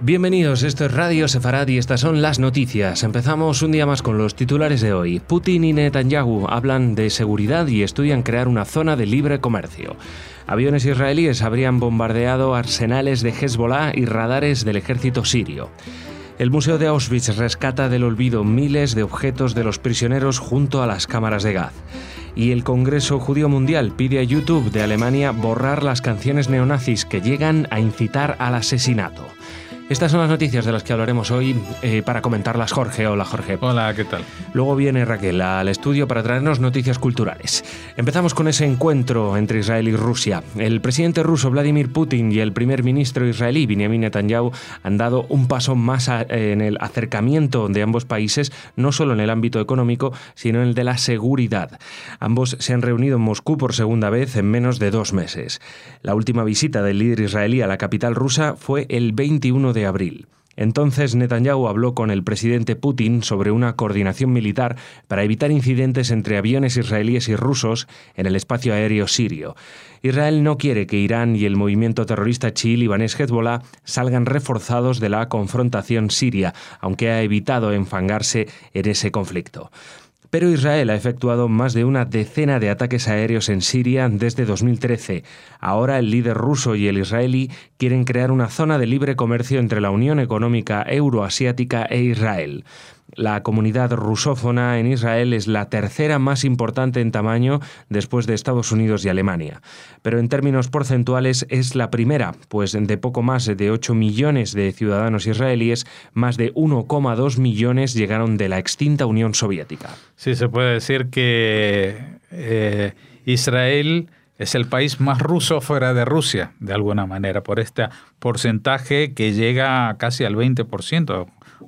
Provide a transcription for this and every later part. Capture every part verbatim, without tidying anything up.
Bienvenidos, esto es Radio Sefarad y estas son las noticias. Empezamos un día más con los titulares de hoy. Putin y Netanyahu hablan de seguridad y estudian crear una zona de libre comercio. Aviones israelíes habrían bombardeado arsenales de Hezbollah y radares del ejército sirio. El Museo de Auschwitz rescata del olvido miles de objetos de los prisioneros junto a las cámaras de gas. Y el Congreso Judío Mundial pide a YouTube de Alemania borrar las canciones neonazis que llegan a incitar al asesinato. Estas son las noticias de las que hablaremos hoy eh, para comentarlas. Jorge, hola Jorge. Hola, ¿qué tal? Luego viene Raquel al estudio para traernos noticias culturales. Empezamos con ese encuentro entre Israel y Rusia. El presidente ruso Vladimir Putin y el primer ministro israelí Benjamin Netanyahu han dado un paso más a, en el acercamiento de ambos países, no solo en el ámbito económico, sino en el de la seguridad. Ambos se han reunido en Moscú por segunda vez en menos de dos meses. La última visita del líder israelí a la capital rusa fue el veintiuno de abril. Entonces Netanyahu habló con el presidente Putin sobre una coordinación militar para evitar incidentes entre aviones israelíes y rusos en el espacio aéreo sirio. Israel no quiere que Irán y el movimiento terrorista chií libanés Hezbollah salgan reforzados de la confrontación siria, aunque ha evitado enfangarse en ese conflicto. Pero Israel ha efectuado más de una decena de ataques aéreos en Siria desde dos mil trece. Ahora el líder ruso y el israelí quieren crear una zona de libre comercio entre la Unión Económica Euroasiática e Israel. La comunidad rusófona en Israel es la tercera más importante en tamaño después de Estados Unidos y Alemania. Pero en términos porcentuales es la primera, pues de poco más de ocho millones de ciudadanos israelíes, más de uno coma dos millones llegaron de la extinta Unión Soviética. Sí, se puede decir que eh, Israel es el país más ruso fuera de Rusia, de alguna manera, por este porcentaje que llega casi al veinte por ciento.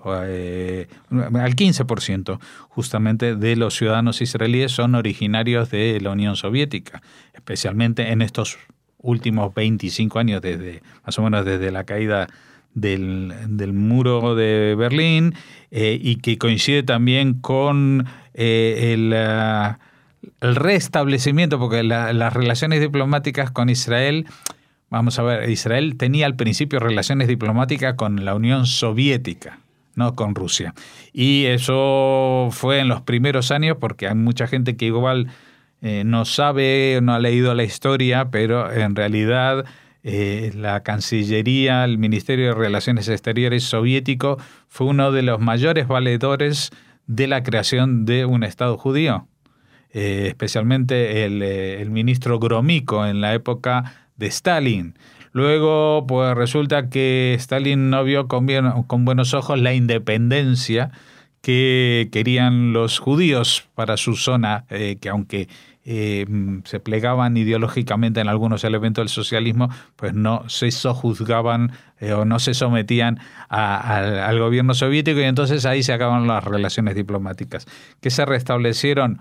Eh, al quince por ciento justamente de los ciudadanos israelíes son originarios de la Unión Soviética, especialmente en estos últimos veinticinco años, desde más o menos desde la caída del, del muro de Berlín, eh, y que coincide también con eh, el, uh, el restablecimiento, porque la, las relaciones diplomáticas con Israel, vamos a ver, Israel tenía al principio relaciones diplomáticas con la Unión Soviética, no con Rusia. Y eso fue en los primeros años, porque hay mucha gente que igual eh, no sabe, no ha leído la historia, pero en realidad eh, la Cancillería, el Ministerio de Relaciones Exteriores soviético fue uno de los mayores valedores de la creación de un Estado judío. Eh, especialmente el, el ministro Gromyko en la época de Stalin. Luego, pues resulta que Stalin no vio con, bien, con buenos ojos la independencia que querían los judíos para su zona, eh, que aunque eh, se plegaban ideológicamente en algunos elementos del socialismo, pues no se sojuzgaban eh, o no se sometían a, a, al gobierno soviético, y entonces ahí se acaban las relaciones diplomáticas, que se restablecieron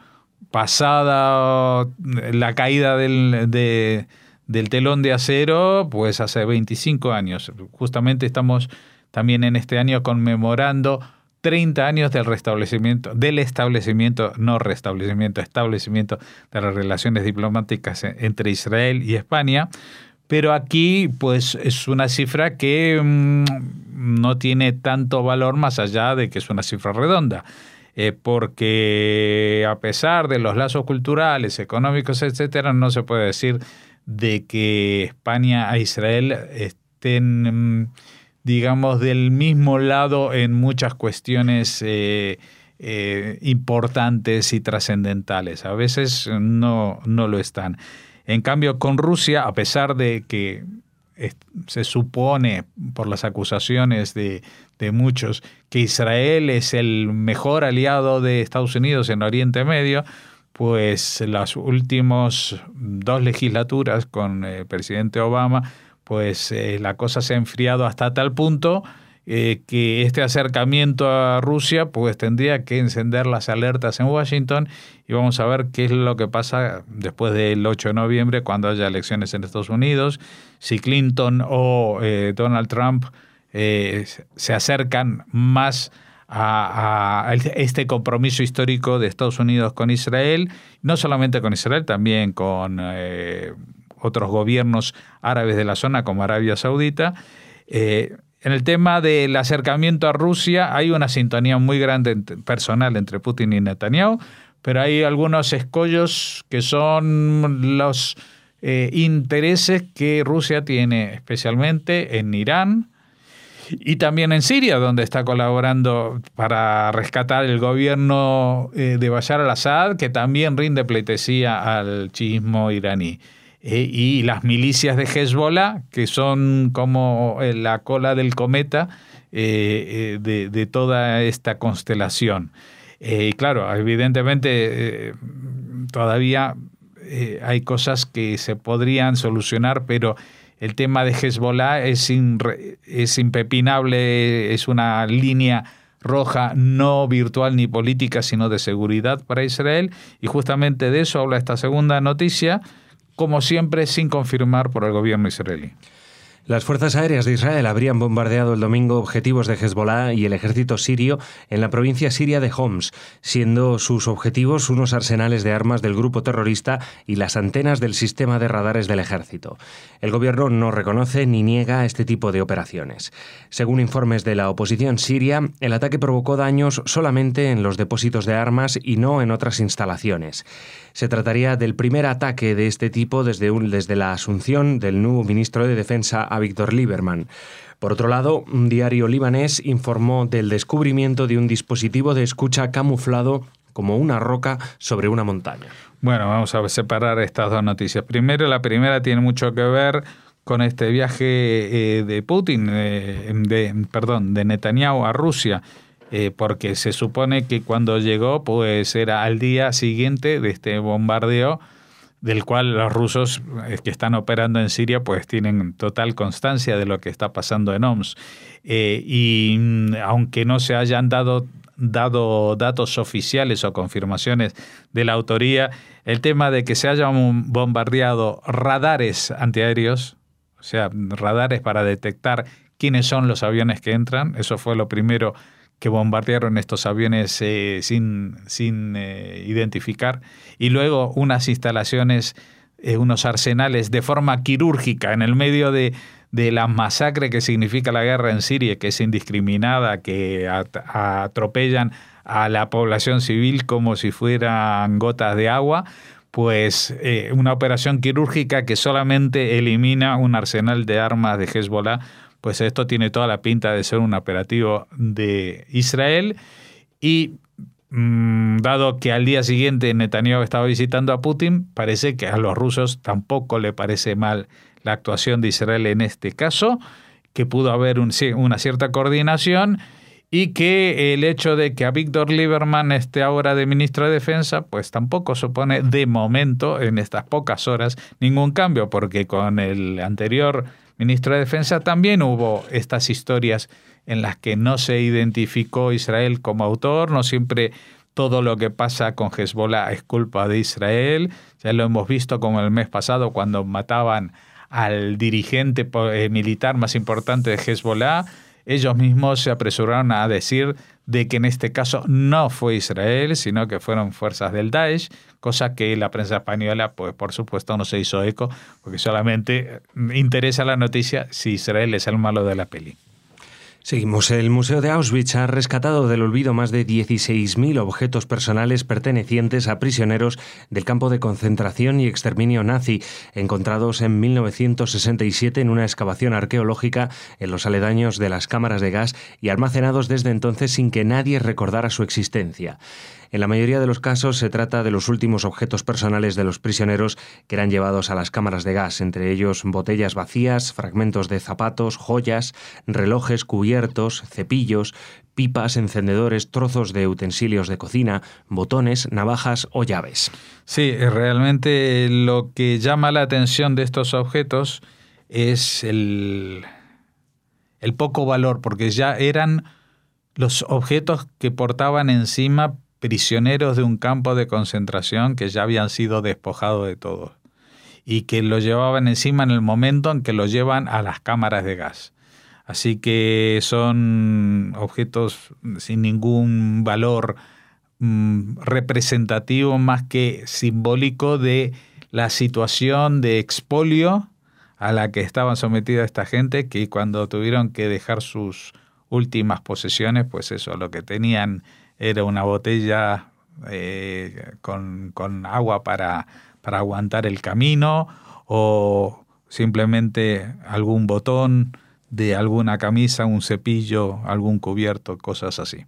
pasada la caída del... de del telón de acero, pues hace veinticinco años. Justamente estamos también en este año conmemorando treinta años del restablecimiento, del establecimiento, no restablecimiento, establecimiento de las relaciones diplomáticas entre Israel y España. Pero aquí, pues, es una cifra que mmm, no tiene tanto valor más allá de que es una cifra redonda. Eh, porque a pesar de los lazos culturales, económicos, etcétera, no se puede decir de que España e Israel estén, digamos, del mismo lado en muchas cuestiones eh, eh, importantes y trascendentales. A veces no, no lo están. En cambio, con Rusia, a pesar de que eh, se supone por las acusaciones de, de muchos que Israel es el mejor aliado de Estados Unidos en Oriente Medio, pues las últimas dos legislaturas con el presidente Obama, pues eh, la cosa se ha enfriado hasta tal punto eh, que este acercamiento a Rusia pues tendría que encender las alertas en Washington, y vamos a ver qué es lo que pasa después del ocho de noviembre, cuando haya elecciones en Estados Unidos, si Clinton o eh, Donald Trump eh, se acercan más A, a este compromiso histórico de Estados Unidos con Israel, no solamente con Israel, también con eh, otros gobiernos árabes de la zona como Arabia Saudita, eh, en el tema del acercamiento a Rusia hay una sintonía muy grande personal entre Putin y Netanyahu, pero hay algunos escollos que son los eh, intereses que Rusia tiene, especialmente en Irán y también en Siria, donde está colaborando para rescatar el gobierno eh, de Bashar al-Assad, que también rinde pleitesía al chiismo iraní. Eh, y las milicias de Hezbollah, que son como la cola del cometa eh, eh, de, de toda esta constelación. Eh, y claro, evidentemente eh, todavía eh, hay cosas que se podrían solucionar, pero el tema de Hezbollah es, in, es impepinable, es una línea roja no virtual ni política, sino de seguridad para Israel, y justamente de eso habla esta segunda noticia, como siempre sin confirmar por el gobierno israelí. Las fuerzas aéreas de Israel habrían bombardeado el domingo objetivos de Hezbollah y el ejército sirio en la provincia siria de Homs, siendo sus objetivos unos arsenales de armas del grupo terrorista y las antenas del sistema de radares del ejército. El gobierno no reconoce ni niega este tipo de operaciones. Según informes de la oposición siria, el ataque provocó daños solamente en los depósitos de armas y no en otras instalaciones. Se trataría del primer ataque de este tipo desde, un, desde la asunción del nuevo ministro de Defensa, Avigdor Lieberman. Por otro lado, un diario libanés informó del descubrimiento de un dispositivo de escucha camuflado como una roca sobre una montaña. Bueno, vamos a separar estas dos noticias. Primero, la primera tiene mucho que ver con este viaje eh, de Putin, eh, de, perdón, de Netanyahu a Rusia. Eh, porque se supone que cuando llegó pues era al día siguiente de este bombardeo del cual los rusos eh, que están operando en Siria pues tienen total constancia de lo que está pasando en Homs. Eh, y mm, aunque no se hayan dado, dado datos oficiales o confirmaciones de la autoría, el tema de que se hayan bombardeado radares antiaéreos, o sea, radares para detectar quiénes son los aviones que entran, eso fue lo primero que bombardearon estos aviones eh, sin, sin eh, identificar, y luego unas instalaciones, eh, unos arsenales de forma quirúrgica en el medio de, de la masacre que significa la guerra en Siria, que es indiscriminada, que at- atropellan a la población civil como si fueran gotas de agua, pues eh, una operación quirúrgica que solamente elimina un arsenal de armas de Hezbollah. Pues esto tiene toda la pinta de ser un operativo de Israel y mmm, dado que al día siguiente Netanyahu estaba visitando a Putin, parece que a los rusos tampoco le parece mal la actuación de Israel en este caso, que pudo haber un, una cierta coordinación y que el hecho de que Avigdor Lieberman esté ahora de ministro de Defensa, pues tampoco supone de momento, en estas pocas horas, ningún cambio, porque con el anterior ministro de Defensa también hubo estas historias en las que no se identificó Israel como autor, no siempre todo lo que pasa con Hezbollah es culpa de Israel, ya lo hemos visto como el mes pasado cuando mataban al dirigente militar más importante de Hezbollah, ellos mismos se apresuraron a decir de que en este caso no fue Israel, sino que fueron fuerzas del Daesh, cosa que la prensa española, pues por supuesto, no se hizo eco, porque solamente interesa la noticia si Israel es el malo de la peli. Seguimos. El Museo de Auschwitz ha rescatado del olvido más de dieciséis mil objetos personales pertenecientes a prisioneros del campo de concentración y exterminio nazi, encontrados en mil novecientos sesenta y siete en una excavación arqueológica en los aledaños de las cámaras de gas y almacenados desde entonces sin que nadie recordara su existencia. En la mayoría de los casos se trata de los últimos objetos personales de los prisioneros que eran llevados a las cámaras de gas, entre ellos botellas vacías, fragmentos de zapatos, joyas, relojes, cubiertos, cepillos, pipas, encendedores, trozos de utensilios de cocina, botones, navajas o llaves. Sí, realmente lo que llama la atención de estos objetos es el, el poco valor, porque ya eran los objetos que portaban encima prisioneros de un campo de concentración que ya habían sido despojados de todo y que lo llevaban encima en el momento en que lo llevan a las cámaras de gas. Así que son objetos sin ningún valor mm, representativo más que simbólico de la situación de expolio a la que estaban sometida esta gente, que cuando tuvieron que dejar sus últimas posesiones, pues eso, lo que tenían era una botella eh, con, con agua para, para aguantar el camino, o simplemente algún botón de alguna camisa, un cepillo, algún cubierto, cosas así.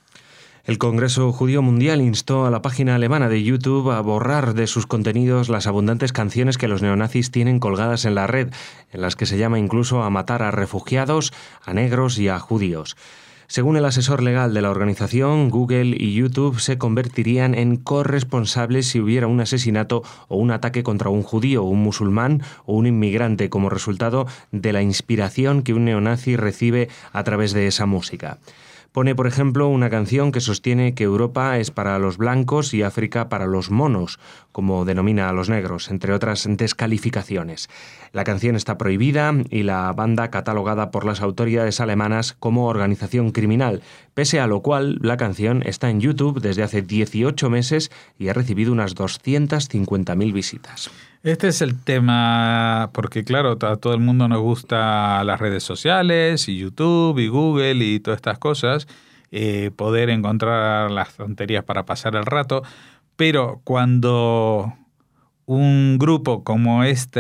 El Congreso Judío Mundial instó a la página alemana de YouTube a borrar de sus contenidos las abundantes canciones que los neonazis tienen colgadas en la red, en las que se llama incluso a matar a refugiados, a negros y a judíos. Según el asesor legal de la organización, Google y YouTube se convertirían en corresponsables si hubiera un asesinato o un ataque contra un judío, un musulmán o un inmigrante como resultado de la inspiración que un neonazi recibe a través de esa música. Pone, por ejemplo, una canción que sostiene que Europa es para los blancos y África para los monos, como denomina a los negros, entre otras descalificaciones. La canción está prohibida y la banda catalogada por las autoridades alemanas como organización criminal, pese a lo cual la canción está en YouTube desde hace dieciocho meses y ha recibido unas doscientas cincuenta mil visitas. Este es el tema, porque claro, a todo el mundo nos gusta las redes sociales y YouTube y Google y todas estas cosas, eh, poder encontrar las tonterías para pasar el rato, pero cuando un grupo como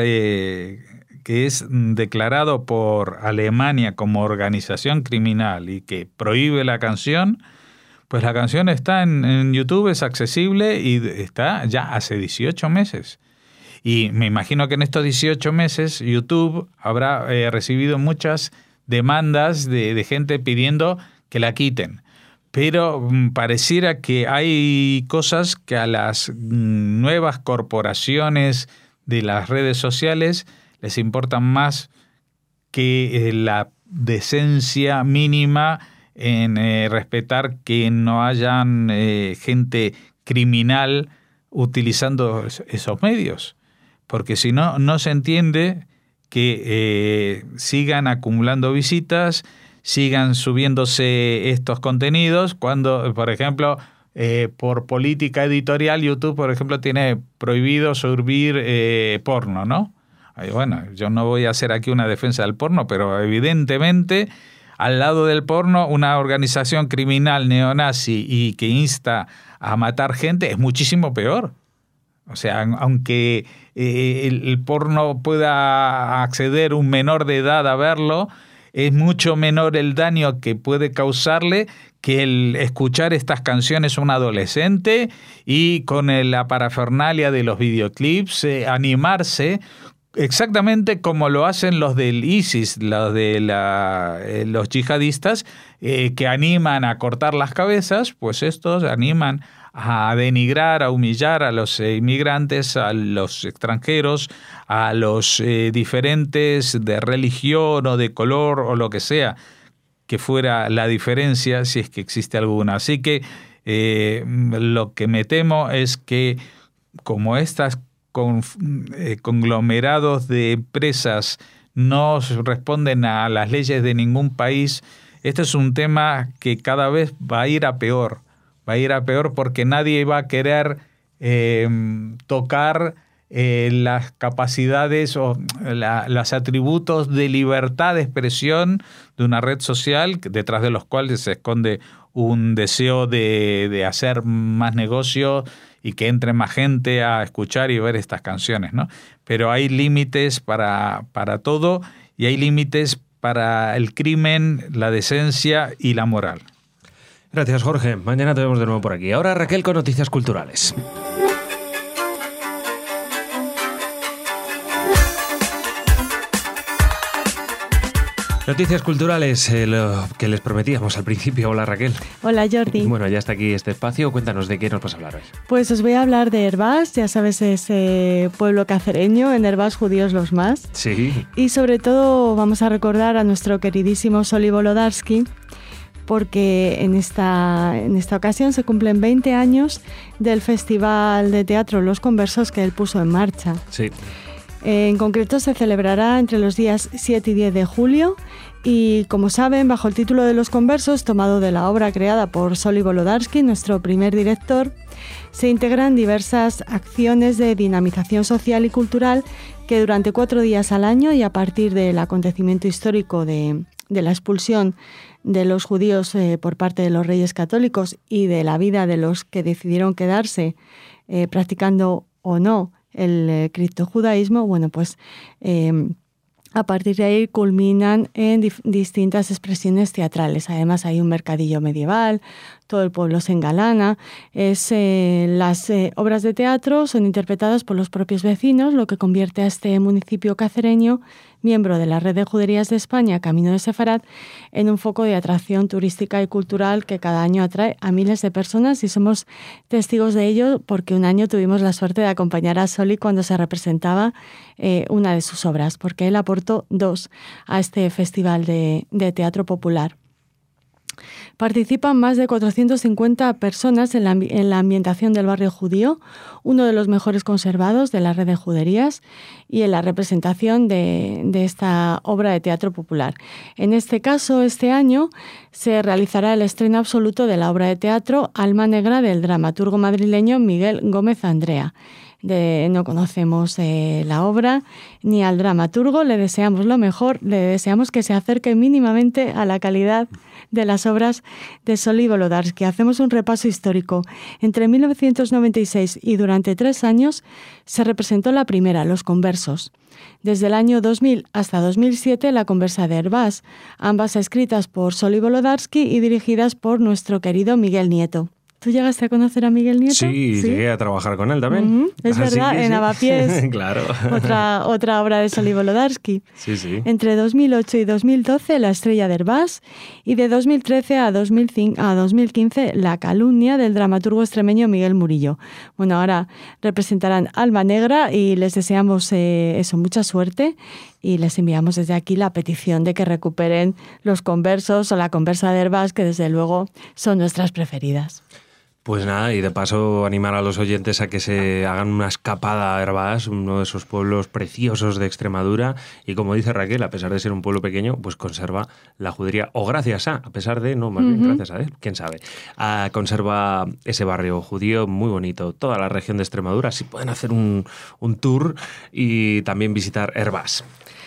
este, que es declarado por Alemania como organización criminal y que prohíbe la canción, pues la canción está en, en YouTube, es accesible y está ya hace dieciocho meses. Y me imagino que en estos dieciocho meses YouTube habrá eh, recibido muchas demandas de, de gente pidiendo que la quiten. Pero mm, pareciera que hay cosas que a las mm, nuevas corporaciones de las redes sociales les importan más que eh, la decencia mínima en eh, respetar que no hayan eh, gente criminal utilizando esos medios. Porque si no, no se entiende que eh, sigan acumulando visitas, sigan subiéndose estos contenidos, cuando, por ejemplo, eh, por política editorial, YouTube, por ejemplo, tiene prohibido subir eh, porno, ¿no? Y bueno, yo no voy a hacer aquí una defensa del porno, pero evidentemente, al lado del porno, una organización criminal neonazi y que insta a matar gente es muchísimo peor. O sea, aunque eh, el, el porno pueda acceder un menor de edad a verlo, es mucho menor el daño que puede causarle que el escuchar estas canciones a un adolescente y con la parafernalia de los videoclips, eh, animarse exactamente como lo hacen los del ISIS, los de la, eh, los yihadistas, eh, que animan a cortar las cabezas, pues estos animan a denigrar, a humillar a los inmigrantes, a los extranjeros, a los eh, diferentes de religión o de color o lo que sea que fuera la diferencia, si es que existe alguna. Así que eh, lo que me temo es que como estas con, eh, conglomerados de empresas no responden a las leyes de ningún país, este es un tema que cada vez va a ir a peor. Va a ir a peor porque nadie va a querer eh, tocar eh, las capacidades o la, los atributos de libertad de expresión de una red social detrás de los cuales se esconde un deseo de, de hacer más negocio y que entre más gente a escuchar y ver estas canciones, ¿no? Pero hay límites para, para todo y hay límites para el crimen, la decencia y la moral. Gracias, Jorge. Mañana te vemos de nuevo por aquí. Ahora Raquel con noticias culturales. Noticias culturales, eh, lo que les prometíamos al principio. Hola, Raquel. Hola, Jordi. Bueno, ya está aquí este espacio. Cuéntanos de qué nos vas a hablar hoy. Pues os voy a hablar de Herbás, ya sabes, ese pueblo cacereño, en Herbás judíos los más. Sí. Y sobre todo vamos a recordar a nuestro queridísimo Soli Volodarsky, porque en esta, en esta ocasión se cumplen veinte años del Festival de Teatro Los Conversos que él puso en marcha. Sí. En concreto se celebrará entre los días siete y diez de julio y, como saben, bajo el título de Los Conversos, tomado de la obra creada por Soli Volodarsky, nuestro primer director, se integran diversas acciones de dinamización social y cultural que durante cuatro días al año y a partir del acontecimiento histórico de, de la expulsión de los judíos eh, por parte de los reyes católicos y de la vida de los que decidieron quedarse eh, practicando o no el eh, criptojudaísmo, bueno, pues eh, a partir de ahí culminan en dif- distintas expresiones teatrales. Además hay un mercadillo medieval, todo el pueblo se engalana. Es, eh, las eh, obras de teatro son interpretadas por los propios vecinos, lo que convierte a este municipio cacereño, miembro de la Red de Juderías de España, Camino de Sefarad, en un foco de atracción turística y cultural que cada año atrae a miles de personas, y somos testigos de ello porque un año tuvimos la suerte de acompañar a Soli cuando se representaba eh, una de sus obras, porque él aportó dos a este festival de, de teatro popular. Participan más de cuatrocientas cincuenta personas en la, en la ambientación del barrio judío, uno de los mejores conservados de la Red de Juderías, y en la representación de, de esta obra de teatro popular. En este caso, este año, se realizará el estreno absoluto de la obra de teatro Alma Negra del dramaturgo madrileño Miguel Gómez Andrea. De, no conocemos eh, la obra ni al dramaturgo, le deseamos lo mejor, le deseamos que se acerque mínimamente a la calidad de las obras de Soli Volodarsky. Hacemos un repaso histórico. Entre mil novecientos noventa y seis y durante tres años se representó la primera, Los Conversos. Desde el año dos mil hasta dos mil siete, La Conversa de Hervás, ambas escritas por Soli Volodarsky y dirigidas por nuestro querido Miguel Nieto. ¿Tú llegaste a conocer a Miguel Nieto? Sí, ¿Sí? llegué a trabajar con él también. Uh-huh. Es Así verdad, en sí. Avapiés. Claro. Otra, otra obra de Soli Volodarsky. Sí, sí. Entre dos mil ocho y dos mil doce, La Estrella de Hervás, y de dos mil trece a dos mil cinco, a dos mil quince, La Calumnia del dramaturgo extremeño Miguel Murillo. Bueno, ahora representarán Alma Negra y les deseamos eh, eso, mucha suerte, y les enviamos desde aquí la petición de que recuperen Los Conversos o La Conversa de Hervás, que desde luego son nuestras preferidas. Pues nada, y de paso animar a los oyentes a que se hagan una escapada a Hervás, uno de esos pueblos preciosos de Extremadura, y como dice Raquel, a pesar de ser un pueblo pequeño, pues conserva la judería, o gracias a, a pesar de, no, más bien uh-huh. gracias a él, quién sabe, a, conserva ese barrio judío muy bonito, toda la región de Extremadura. Así pueden hacer un, un tour y también visitar Hervás.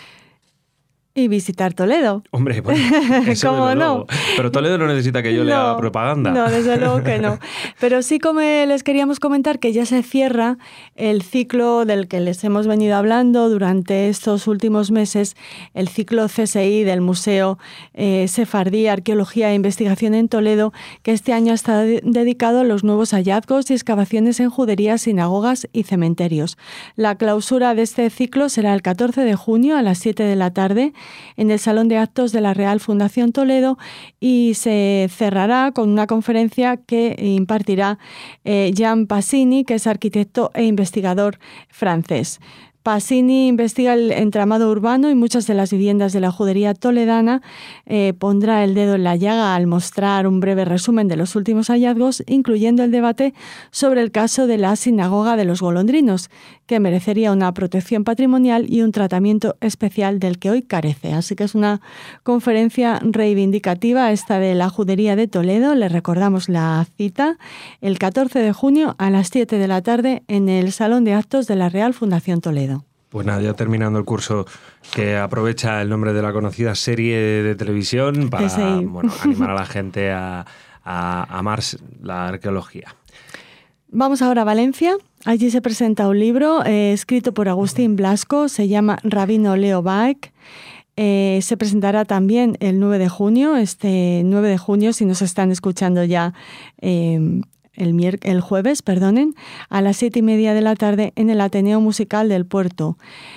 Y visitar Toledo. Hombre, pues eso ¿Cómo no? Pero Toledo no necesita que yo no, le haga propaganda. No, desde luego que no. Pero sí, como les queríamos comentar, que ya se cierra el ciclo del que les hemos venido hablando durante estos últimos meses, el ciclo C S I del Museo eh, Sefardí, Arqueología e Investigación en Toledo, que este año está de- dedicado a los nuevos hallazgos y excavaciones en juderías, sinagogas y cementerios. La clausura de este ciclo será el catorce de junio a las siete de la tarde en el Salón de Actos de la Real Fundación Toledo, y se cerrará con una conferencia que impartirá eh, Jean Passini, que es arquitecto e investigador francés. Passini investiga el entramado urbano y muchas de las viviendas de la judería toledana. Eh, pondrá el dedo en la llaga al mostrar un breve resumen de los últimos hallazgos, incluyendo el debate sobre el caso de la sinagoga de los Golondrinos, que merecería una protección patrimonial y un tratamiento especial del que hoy carece. Así que es una conferencia reivindicativa esta de la judería de Toledo. Les recordamos la cita, el catorce de junio a las siete de la tarde en el Salón de Actos de la Real Fundación Toledo. Pues nada, ya terminando el curso, que aprovecha el nombre de la conocida serie de televisión para sí. bueno, animar a la gente a, a amar la arqueología. Vamos ahora a Valencia. Allí se presenta un libro eh, escrito por Agustín Blasco, se llama Rabino Leo Baek. Eh, se presentará también el nueve de junio, este nueve de junio, si nos están escuchando ya eh, el, mier- el jueves, perdonen, a las siete y media de la tarde en el Ateneo Musical del Puerto.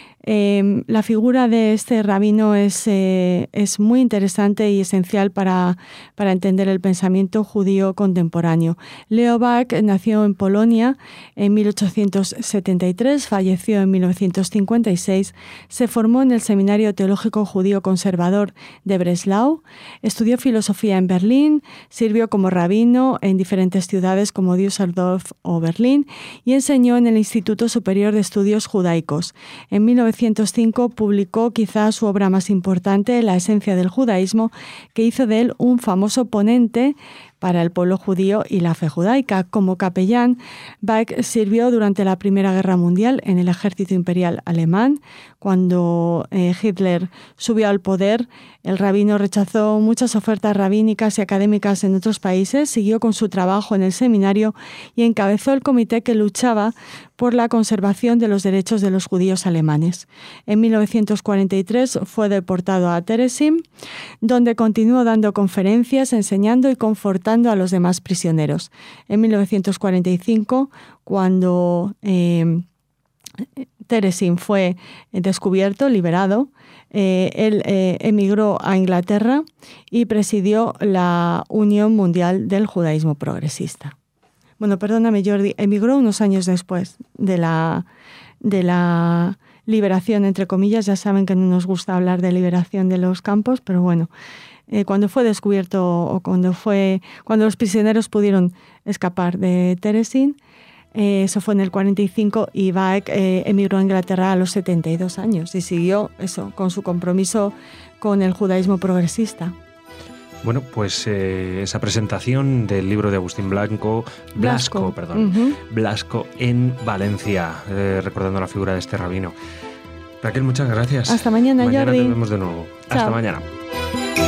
Eh, la figura de este rabino es, eh, es muy interesante y esencial para, para entender el pensamiento judío contemporáneo. Leo Baek nació en Polonia en mil ochocientos setenta y tres, falleció en mil novecientos cincuenta y seis, se formó en el Seminario Teológico Judío Conservador de Breslau, estudió filosofía en Berlín, sirvió como rabino en diferentes ciudades como Düsseldorf o Berlín y enseñó en el Instituto Superior de Estudios Judaicos. En mil novecientos cinco publicó quizá su obra más importante, La esencia del judaísmo, que hizo de él un famoso ponente para el pueblo judío y la fe judaica. Como capellán, Bach sirvió durante la Primera Guerra Mundial en el ejército imperial alemán. Cuando eh, Hitler subió al poder, el rabino rechazó muchas ofertas rabínicas y académicas en otros países, siguió con su trabajo en el seminario y encabezó el comité que luchaba por la conservación de los derechos de los judíos alemanes. En mil novecientos cuarenta y tres fue deportado a Terezín, donde continuó dando conferencias, enseñando y confortando a los demás prisioneros. En mil novecientos cuarenta y cinco, cuando eh, Terezín fue descubierto, liberado, eh, él eh, emigró a Inglaterra y presidió la Unión Mundial del Judaísmo Progresista. Bueno, perdóname, Jordi, emigró unos años después de la, de la liberación, entre comillas. Ya saben que no nos gusta hablar de liberación de los campos, pero bueno, eh, cuando fue descubierto o cuando, fue, cuando los prisioneros pudieron escapar de Terezín, eh, eso fue en el cuarenta y cinco, y Bach eh, emigró a Inglaterra a los setenta y dos años y siguió eso con su compromiso con el judaísmo progresista. Bueno, pues eh, esa presentación del libro de Agustín Blanco, Blasco, Blasco. perdón, Uh-huh. Blasco en Valencia, eh, recordando la figura de este rabino. Raquel, muchas gracias. Hasta mañana, Mañana Jordi. te vemos de nuevo. Chao. Hasta mañana.